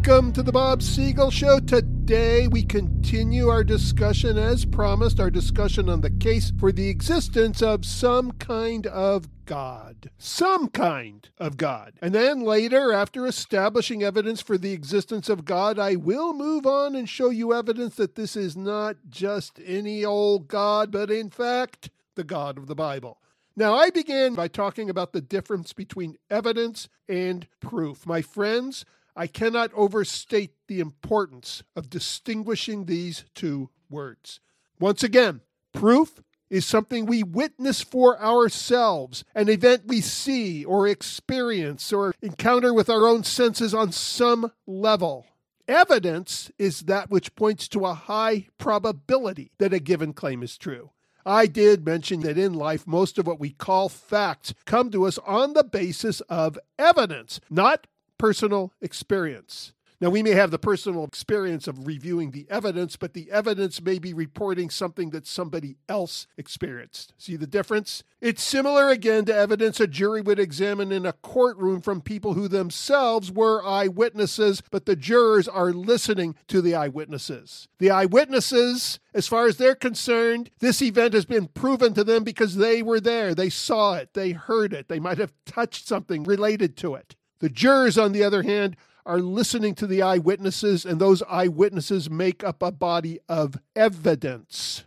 Welcome to the Bob Siegel Show. Today we continue our discussion, as promised, our discussion on the case for the existence of some kind of God. Some kind of God. And then later, after establishing evidence for the existence of God, I will move on and show you evidence that this is not just any old God, but in fact, the God of the Bible. Now, I began by talking about the difference between evidence and proof. My friends, I cannot overstate the importance of distinguishing these two words. Once again, proof is something we witness for ourselves, an event we see or experience or encounter with our own senses on some level. Evidence is that which points to a high probability that a given claim is true. I did mention that in life, most of what we call facts come to us on the basis of evidence, not personal experience. Now, we may have the personal experience of reviewing the evidence, but the evidence may be reporting something that somebody else experienced. See the difference? It's similar again to evidence a jury would examine in a courtroom from people who themselves were eyewitnesses, but the jurors are listening to the eyewitnesses. The eyewitnesses, as far as they're concerned, this event has been proven to them because they were there. They saw it. They heard it. They might have touched something related to it. The jurors, on the other hand, are listening to the eyewitnesses, and those eyewitnesses make up a body of evidence.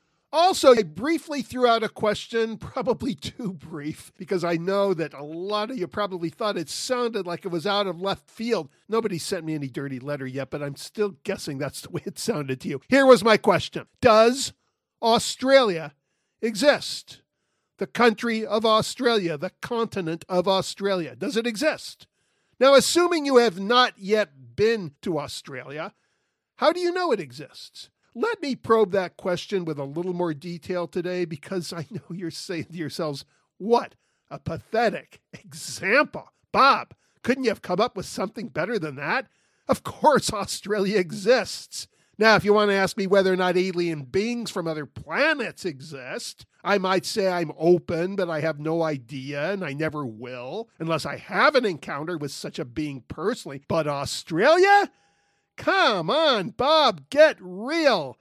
Also, I briefly threw out a question, probably too brief, because I know that a lot of you probably thought it sounded like it was out of left field. Nobody sent me any dirty letter yet, but I'm still guessing that's the way it sounded to you. Here was my question. Does Australia exist? The country of Australia, the continent of Australia. Does it exist? Now, assuming you have not yet been to Australia, how do you know it exists? Let me probe that question with a little more detail today, because I know you're saying to yourselves, what a pathetic example. Bob, couldn't you have come up with something better than that? Of course, Australia exists. Now, if you want to ask me whether or not alien beings from other planets exist, I might say I'm open, but I have no idea, and I never will, unless I have an encounter with such a being personally. But Australia? Come on, Bob, get real.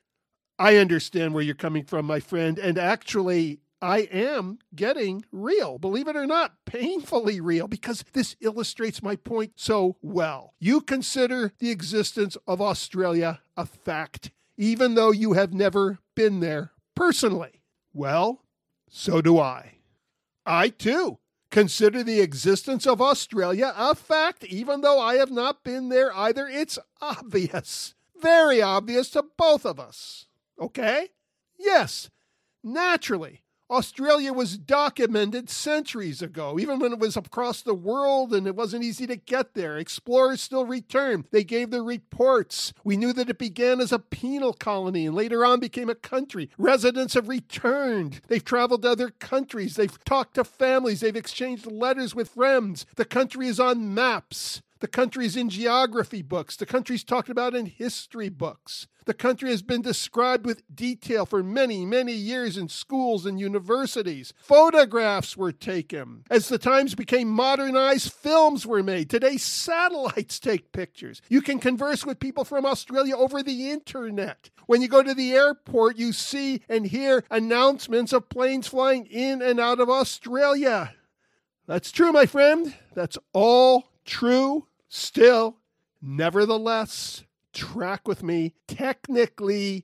I understand where you're coming from, my friend, and actually, I am getting real, believe it or not, painfully real, because this illustrates my point so well. You consider the existence of Australia a fact, even though you have never been there personally. Well, so do I. I, too, consider the existence of Australia a fact, even though I have not been there either. It's obvious, very obvious to both of us. Okay? Yes, naturally. Australia was documented centuries ago, even when it was across the world and it wasn't easy to get there. Explorers still returned. They gave their reports. We knew that it began as a penal colony and later on became a country. Residents have returned. They've traveled to other countries. They've talked to families. They've exchanged letters with friends. The country is on maps. The country's in geography books. The country's talked about in history books. The country has been described with detail for many, many years in schools and universities. Photographs were taken. As the times became modernized, films were made. Today, satellites take pictures. You can converse with people from Australia over the internet. When you go to the airport, you see and hear announcements of planes flying in and out of Australia. That's true, my friend. That's all true. Still, nevertheless, track with me. Technically,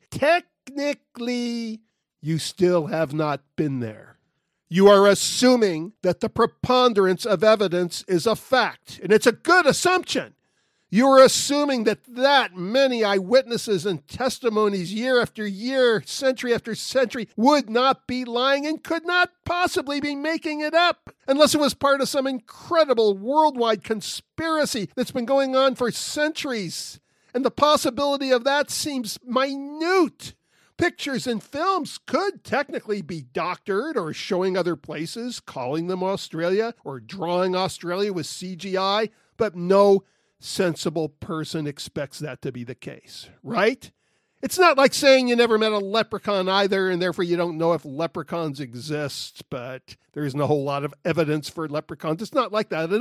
you still have not been there. You are assuming that the preponderance of evidence is a fact, and it's a good assumption. You are assuming that many eyewitnesses and testimonies year after year, century after century, would not be lying and could not possibly be making it up unless it was part of some incredible worldwide conspiracy that's been going on for centuries. And the possibility of that seems minute. Pictures and films could technically be doctored or showing other places, calling them Australia or drawing Australia with CGI, but no sensible person expects that to be the case, right? It's not like saying you never met a leprechaun either, and therefore you don't know if leprechauns exist, but there isn't a whole lot of evidence for leprechauns. It's not like that at all.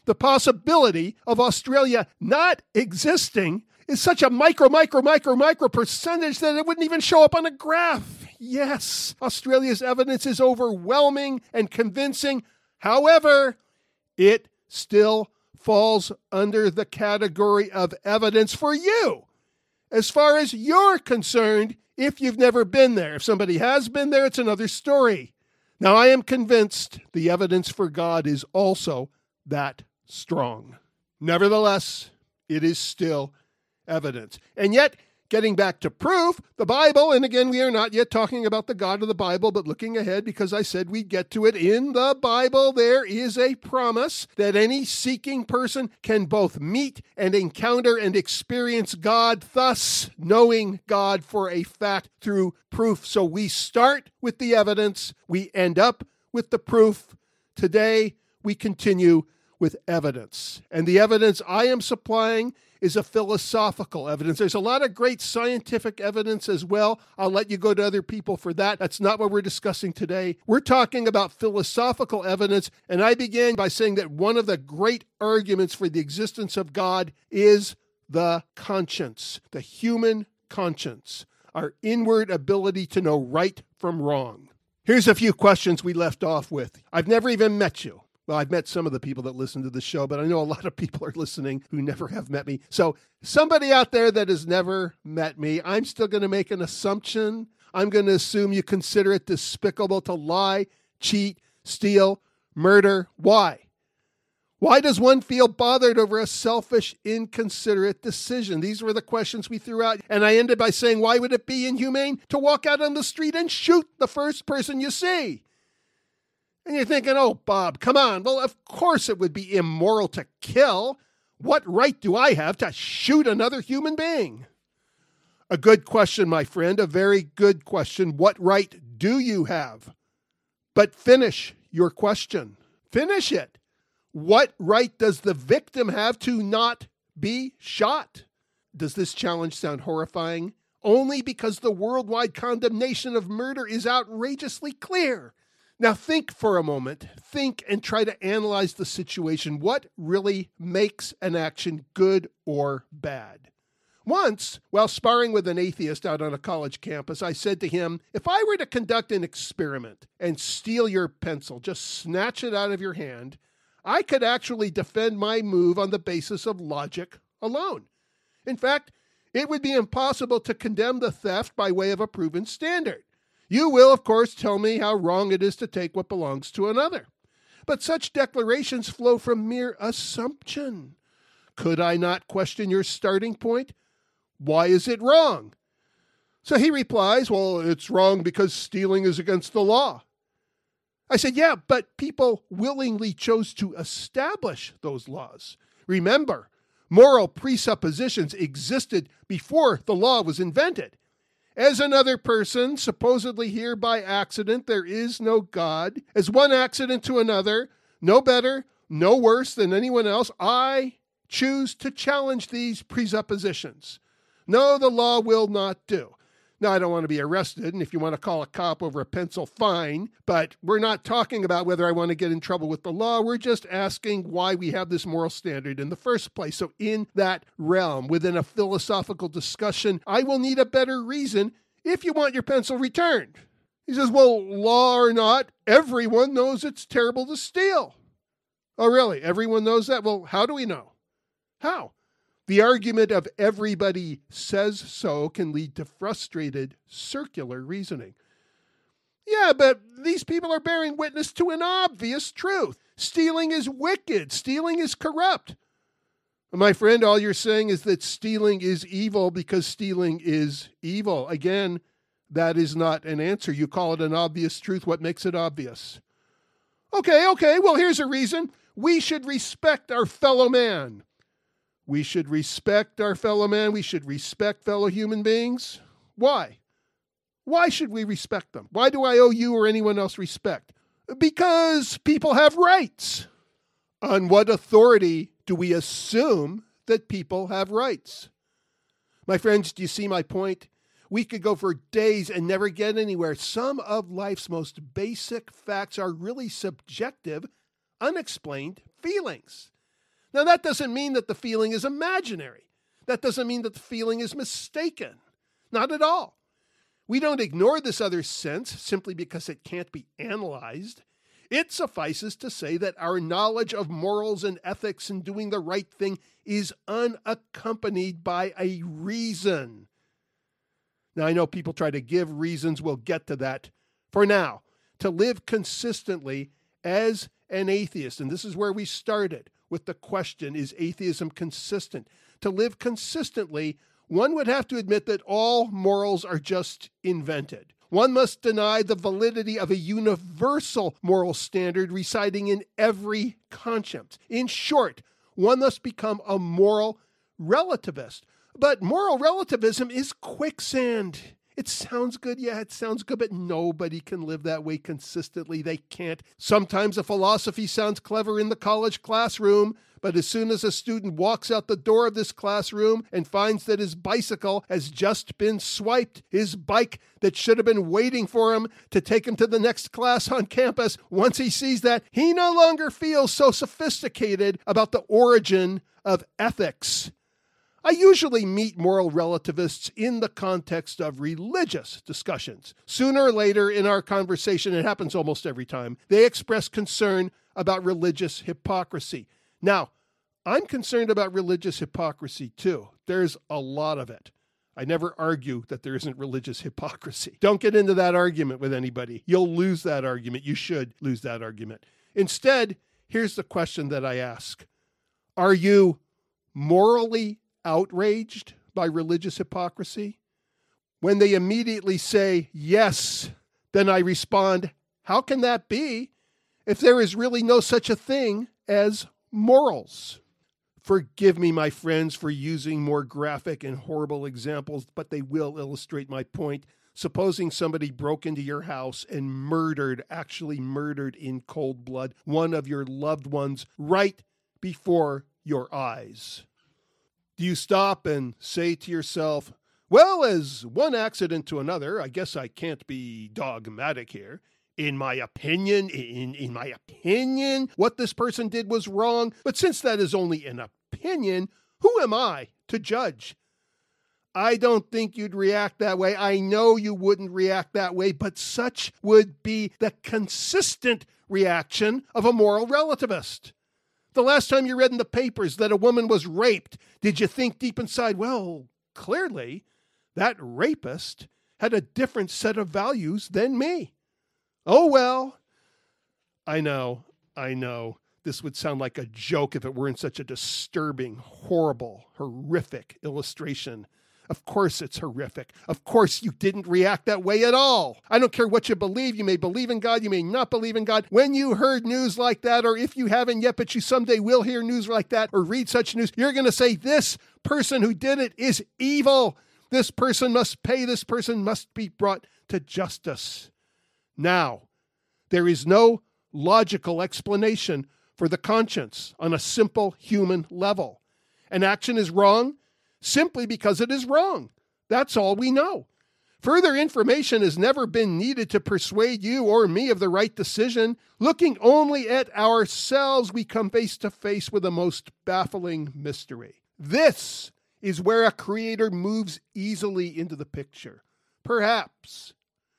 The possibility of Australia not existing is such a micro percentage that it wouldn't even show up on a graph. Yes, Australia's evidence is overwhelming and convincing. However, it still falls under the category of evidence for you. As far as you're concerned, if you've never been there. If somebody has been there, it's another story. Now, I am convinced the evidence for God is also that strong. Nevertheless, it is still evidence. And yet, getting back to proof, the Bible, and again, we are not yet talking about the God of the Bible, but looking ahead because I said we'd get to it. In the Bible, there is a promise that any seeking person can both meet and encounter and experience God, thus knowing God for a fact through proof. So we start with the evidence, we end up with the proof. Today, we continue with evidence. And the evidence I am supplying is a philosophical evidence. There's a lot of great scientific evidence as well. I'll let you go to other people for that. That's not what we're discussing today. We're talking about philosophical evidence, and I began by saying that one of the great arguments for the existence of God is the conscience, the human conscience, our inward ability to know right from wrong. Here's a few questions we left off with. I've never even met you. Well, I've met some of the people that listen to the show, but I know a lot of people are listening who never have met me. So somebody out there that has never met me, I'm still going to make an assumption. I'm going to assume you consider it despicable to lie, cheat, steal, murder. Why? Why does one feel bothered over a selfish, inconsiderate decision? These were the questions we threw out. And I ended by saying, why would it be inhumane to walk out on the street and shoot the first person you see? And you're thinking, oh, Bob, come on. Well, of course it would be immoral to kill. What right do I have to shoot another human being? A good question, my friend, a very good question. What right do you have? But finish your question. Finish it. What right does the victim have to not be shot? Does this challenge sound horrifying? Only because the worldwide condemnation of murder is outrageously clear. Now think for a moment. Think and try to analyze the situation. What really makes an action good or bad? Once, while sparring with an atheist out on a college campus, I said to him, if I were to conduct an experiment and steal your pencil, just snatch it out of your hand, I could actually defend my move on the basis of logic alone. In fact, it would be impossible to condemn the theft by way of a proven standard. You will, of course, tell me how wrong it is to take what belongs to another. But such declarations flow from mere assumption. Could I not question your starting point? Why is it wrong? So he replies, well, it's wrong because stealing is against the law. I said, yeah, but people willingly chose to establish those laws. Remember, moral presuppositions existed before the law was invented. As another person, supposedly here by accident, there is no God. As one accident to another, no better, no worse than anyone else, I choose to challenge these presuppositions. No, the law will not do. Now, I don't want to be arrested, and if you want to call a cop over a pencil, fine, but we're not talking about whether I want to get in trouble with the law. We're just asking why we have this moral standard in the first place. So in that realm, within a philosophical discussion, I will need a better reason if you want your pencil returned. He says, well, law or not, everyone knows it's terrible to steal. Oh, really? Everyone knows that? Well, how do we know? How? The argument of everybody says so can lead to frustrated, circular reasoning. Yeah, but these people are bearing witness to an obvious truth. Stealing is wicked. Stealing is corrupt. My friend, all you're saying is that stealing is evil because stealing is evil. Again, that is not an answer. You call it an obvious truth. What makes it obvious? Okay, well, here's a reason. We should respect our fellow man. We should respect our fellow man. We should respect fellow human beings. Why? Why should we respect them? Why do I owe you or anyone else respect? Because people have rights. On what authority do we assume that people have rights? My friends, do you see my point? We could go for days and never get anywhere. Some of life's most basic facts are really subjective, unexplained feelings. Now, that doesn't mean that the feeling is imaginary. That doesn't mean that the feeling is mistaken. Not at all. We don't ignore this other sense simply because it can't be analyzed. It suffices to say that our knowledge of morals and ethics and doing the right thing is unaccompanied by a reason. Now, I know people try to give reasons. We'll get to that. For now, to live consistently as an atheist, and this is where we started with the question, is atheism consistent? To live consistently, one would have to admit that all morals are just invented. One must deny the validity of a universal moral standard residing in every conscience. In short, one must become a moral relativist. But moral relativism is quicksand. It sounds good, it sounds good, but nobody can live that way consistently. They can't. Sometimes a philosophy sounds clever in the college classroom, but as soon as a student walks out the door of this classroom and finds that his bicycle has just been swiped, his bike that should have been waiting for him to take him to the next class on campus, once he sees that, he no longer feels so sophisticated about the origin of ethics. I usually meet moral relativists in the context of religious discussions. Sooner or later in our conversation, it happens almost every time, they express concern about religious hypocrisy. Now, I'm concerned about religious hypocrisy too. There's a lot of it. I never argue that there isn't religious hypocrisy. Don't get into that argument with anybody. You'll lose that argument. You should lose that argument. Instead, here's the question that I ask. Are you morally outraged by religious hypocrisy? When they immediately say yes, then I respond, how can that be if there is really no such a thing as morals? Forgive me, my friends, for using more graphic and horrible examples, but they will illustrate my point. Supposing somebody broke into your house and actually murdered in cold blood, one of your loved ones right before your eyes. Do you stop and say to yourself, well, as one accident to another, I guess I can't be dogmatic here. In my opinion, what this person did was wrong. But since that is only an opinion, who am I to judge? I don't think you'd react that way. I know you wouldn't react that way, but such would be the consistent reaction of a moral relativist. The last time you read in the papers that a woman was raped, did you think deep inside, well, clearly that rapist had a different set of values than me? Oh, well, I know. This would sound like a joke if it weren't such a disturbing, horrible, horrific illustration. Of course it's horrific. Of course you didn't react that way at all. I don't care what you believe. You may believe in God. You may not believe in God. When you heard news like that, or if you haven't yet, but you someday will hear news like that or read such news, you're going to say, this person who did it is evil. This person must pay. This person must be brought to justice. Now, there is no logical explanation for the conscience on a simple human level. An action is wrong simply because it is wrong. That's all we know. Further information has never been needed to persuade you or me of the right decision. Looking only at ourselves, we come face to face with a most baffling mystery. This is where a creator moves easily into the picture. Perhaps,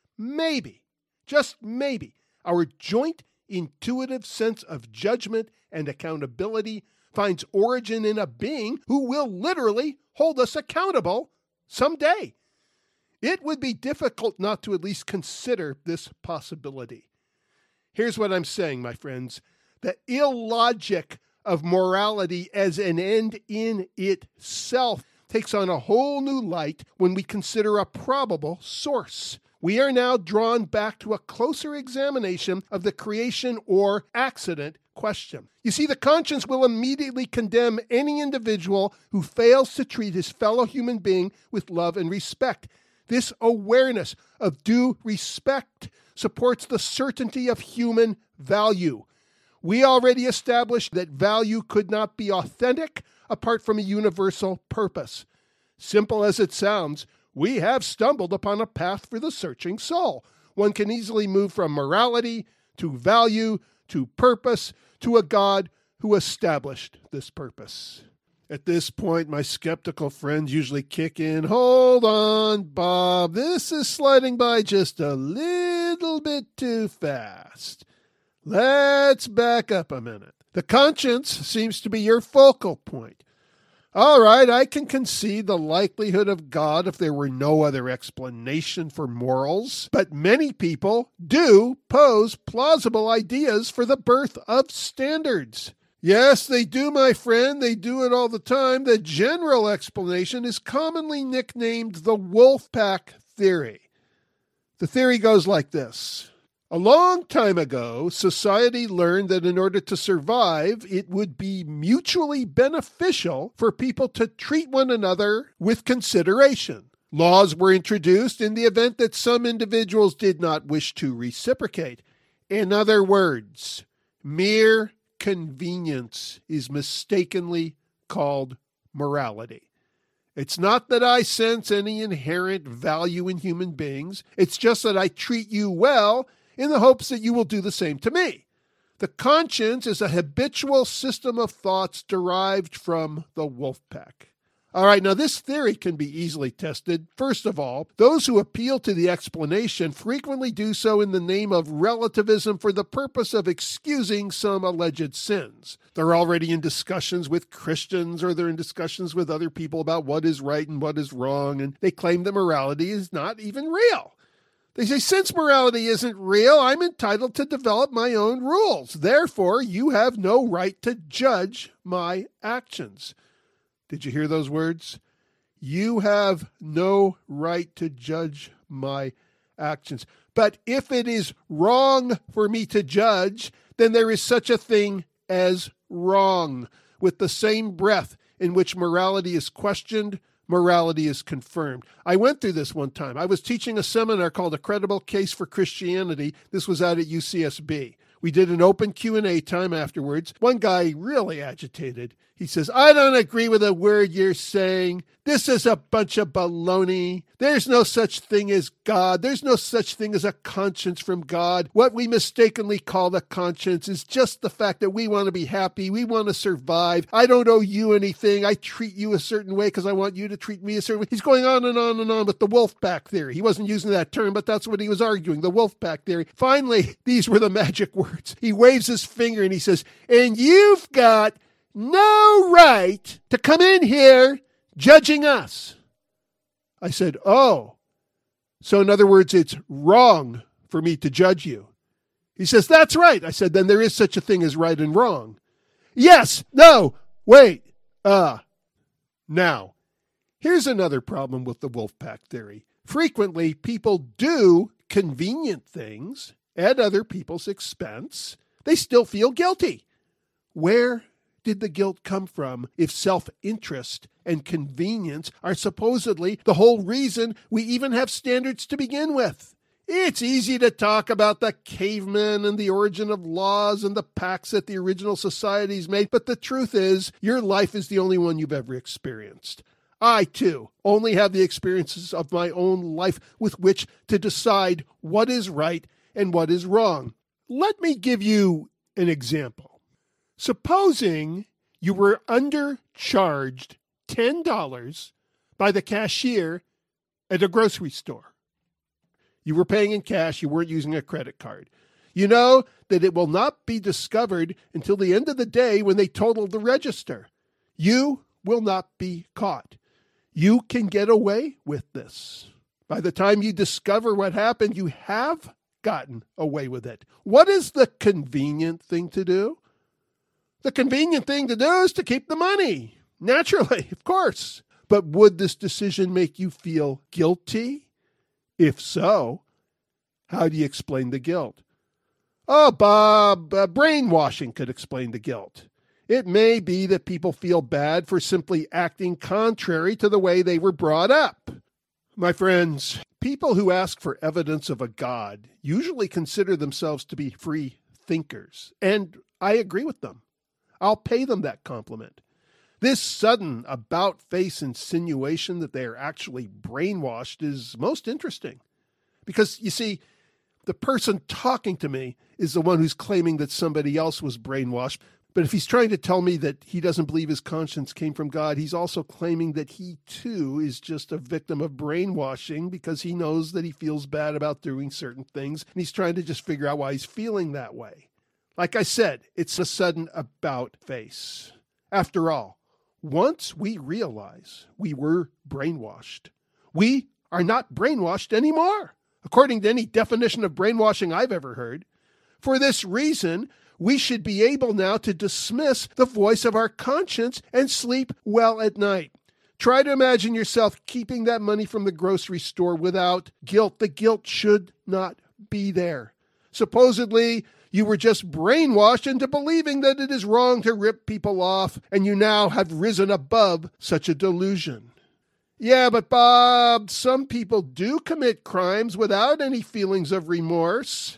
maybe, just maybe, our joint intuitive sense of judgment and accountability finds origin in a being who will literally hold us accountable someday. It would be difficult not to at least consider this possibility. Here's what I'm saying, my friends. The illogic of morality as an end in itself takes on a whole new light when we consider a probable source. We are now drawn back to a closer examination of the creation or accident question. You see, the conscience will immediately condemn any individual who fails to treat his fellow human being with love and respect. This awareness of due respect supports the certainty of human value. We already established that value could not be authentic apart from a universal purpose. Simple as it sounds, we have stumbled upon a path for the searching soul. One can easily move from morality to value to purpose to a God who established this purpose. At this point, my skeptical friends usually kick in. Hold on, Bob. This is sliding by just a little bit too fast. Let's back up a minute. The conscience seems to be your focal point. All right, I can concede the likelihood of God if there were no other explanation for morals, but many people do pose plausible ideas for the birth of standards. Yes, they do, my friend. They do it all the time. The general explanation is commonly nicknamed the Wolfpack theory. The theory goes like this. A long time ago, society learned that in order to survive, it would be mutually beneficial for people to treat one another with consideration. Laws were introduced in the event that some individuals did not wish to reciprocate. In other words, mere convenience is mistakenly called morality. It's not that I sense any inherent value in human beings. It's just that I treat you well in the hopes that you will do the same to me. The conscience is a habitual system of thoughts derived from the wolf pack. All right, now this theory can be easily tested. First of all, those who appeal to the explanation frequently do so in the name of relativism for the purpose of excusing some alleged sins. They're already in discussions with Christians or they're in discussions with other people about what is right and what is wrong, and they claim that morality is not even real. They say, since morality isn't real, I'm entitled to develop my own rules. Therefore, you have no right to judge my actions. Did you hear those words? You have no right to judge my actions. But if it is wrong for me to judge, then there is such a thing as wrong. With the same breath in which morality is questioned, morality is confirmed. I went through this one time. I was teaching a seminar called A Credible Case for Christianity. This was out at UCSB. We did an open Q&A time afterwards. One guy really agitated. He says, I don't agree with a word you're saying. This is a bunch of baloney. There's no such thing as God. There's no such thing as a conscience from God. What we mistakenly call the conscience is just the fact that we want to be happy. We want to survive. I don't owe you anything. I treat you a certain way because I want you to treat me a certain way. He's going on and on and on with the wolf pack theory. He wasn't using that term, but that's what he was arguing, the wolf pack theory. Finally, these were the magic words. He waves his finger and he says, and you've got no right to come in here judging us. I said, oh, so in other words, it's wrong for me to judge you. He says, that's right. I said, then there is such a thing as right and wrong. Yes, no, wait, now, here's another problem with the Wolfpack theory. Frequently, people do convenient things at other people's expense. They still feel guilty. Where did the guilt come from if self-interest and convenience are supposedly the whole reason we even have standards to begin with? It's easy to talk about the cavemen and the origin of laws and the pacts that the original societies made, but the truth is, your life is the only one you've ever experienced. I, too, only have the experiences of my own life with which to decide what is right and what is wrong. Let me give you an example. Supposing you were undercharged $10 by the cashier at a grocery store. You were paying in cash. You weren't using a credit card. You know that it will not be discovered until the end of the day when they total the register. You will not be caught. You can get away with this. By the time you discover what happened, you have gotten away with it. What is the convenient thing to do? The convenient thing to do is to keep the money. Naturally, of course. But would this decision make you feel guilty? If so, how do you explain the guilt? Oh, Bob, brainwashing could explain the guilt. It may be that people feel bad for simply acting contrary to the way they were brought up. My friends, people who ask for evidence of a God usually consider themselves to be free thinkers, and I agree with them. I'll pay them that compliment. This sudden about-face insinuation that they are actually brainwashed is most interesting. Because, you see, the person talking to me is the one who's claiming that somebody else was brainwashed. But if he's trying to tell me that he doesn't believe his conscience came from God, he's also claiming that he too is just a victim of brainwashing because he knows that he feels bad about doing certain things, and he's trying to just figure out why he's feeling that way. Like I said, it's a sudden about face. After all, once we realize we were brainwashed, we are not brainwashed anymore, according to any definition of brainwashing I've ever heard. For this reason, we should be able now to dismiss the voice of our conscience and sleep well at night. Try to imagine yourself keeping that money from the grocery store without guilt. The guilt should not be there. Supposedly, you were just brainwashed into believing that it is wrong to rip people off, and you now have risen above such a delusion. Yeah, but Bob, some people do commit crimes without any feelings of remorse.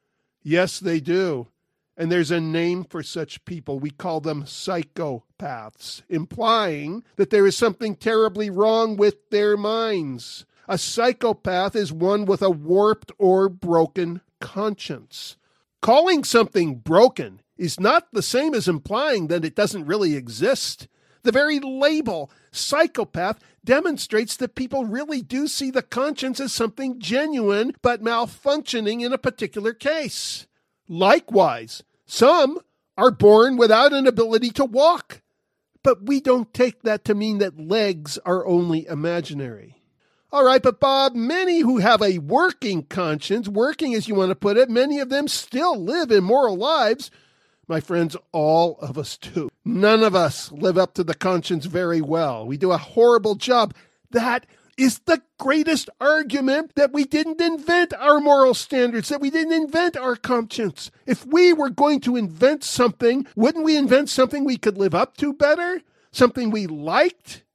Yes, they do. And there's a name for such people. We call them psychopaths, implying that there is something terribly wrong with their minds. A psychopath is one with a warped or broken conscience. Calling something broken is not the same as implying that it doesn't really exist. The very label, psychopath, demonstrates that people really do see the conscience as something genuine but malfunctioning in a particular case. Likewise, some are born without an ability to walk, but we don't take that to mean that legs are only imaginary. All right, but Bob, many who have a working conscience, working as you want to put it, many of them still live immoral lives. My friends, all of us do. None of us live up to the conscience very well. We do a horrible job. That is the greatest argument that we didn't invent our moral standards, that we didn't invent our conscience. If we were going to invent something, wouldn't we invent something we could live up to better? Something we liked?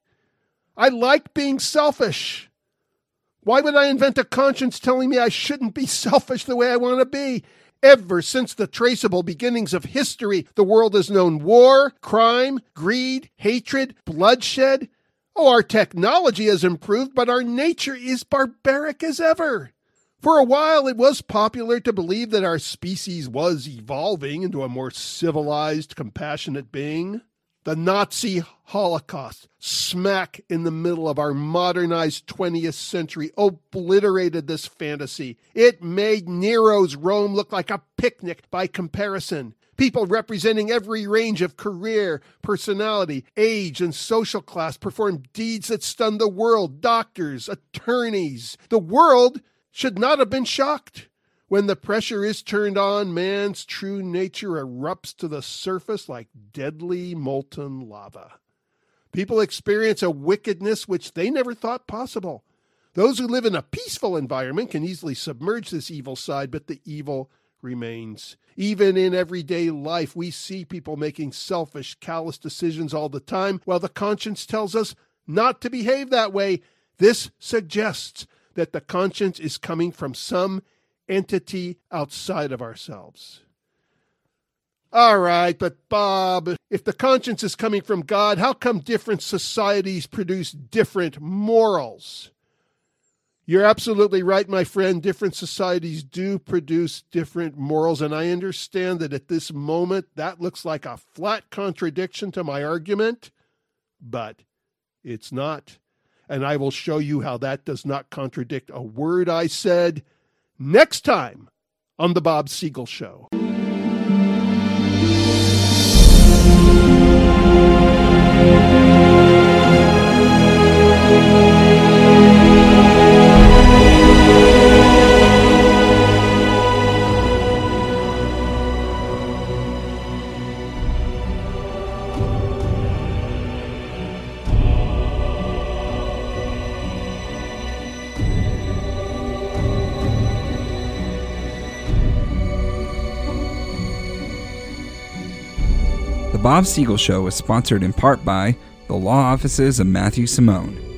I like being selfish. Why would I invent a conscience telling me I shouldn't be selfish the way I want to be? Ever since the traceable beginnings of history, the world has known war, crime, greed, hatred, bloodshed. Oh, our technology has improved, but our nature is barbaric as ever. For a while, it was popular to believe that our species was evolving into a more civilized, compassionate being. The Nazi Holocaust, smack in the middle of our modernized 20th century, obliterated this fantasy. It made Nero's Rome look like a picnic by comparison. People representing every range of career, personality, age, and social class performed deeds that stunned the world. Doctors, attorneys. The world should not have been shocked. When the pressure is turned on, man's true nature erupts to the surface like deadly molten lava. People experience a wickedness which they never thought possible. Those who live in a peaceful environment can easily submerge this evil side, but the evil remains. Even in everyday life, we see people making selfish, callous decisions all the time, while the conscience tells us not to behave that way. This suggests that the conscience is coming from some entity outside of ourselves. All right, but Bob, if the conscience is coming from God, how come different societies produce different morals? You're absolutely right, my friend. Different societies do produce different morals, and I understand that at this moment that looks like a flat contradiction to my argument, but it's not. And I will show you how that does not contradict a word I said next time on The Bob Siegel Show. The Bob Siegel Show is sponsored in part by the law offices of Matthew Simone,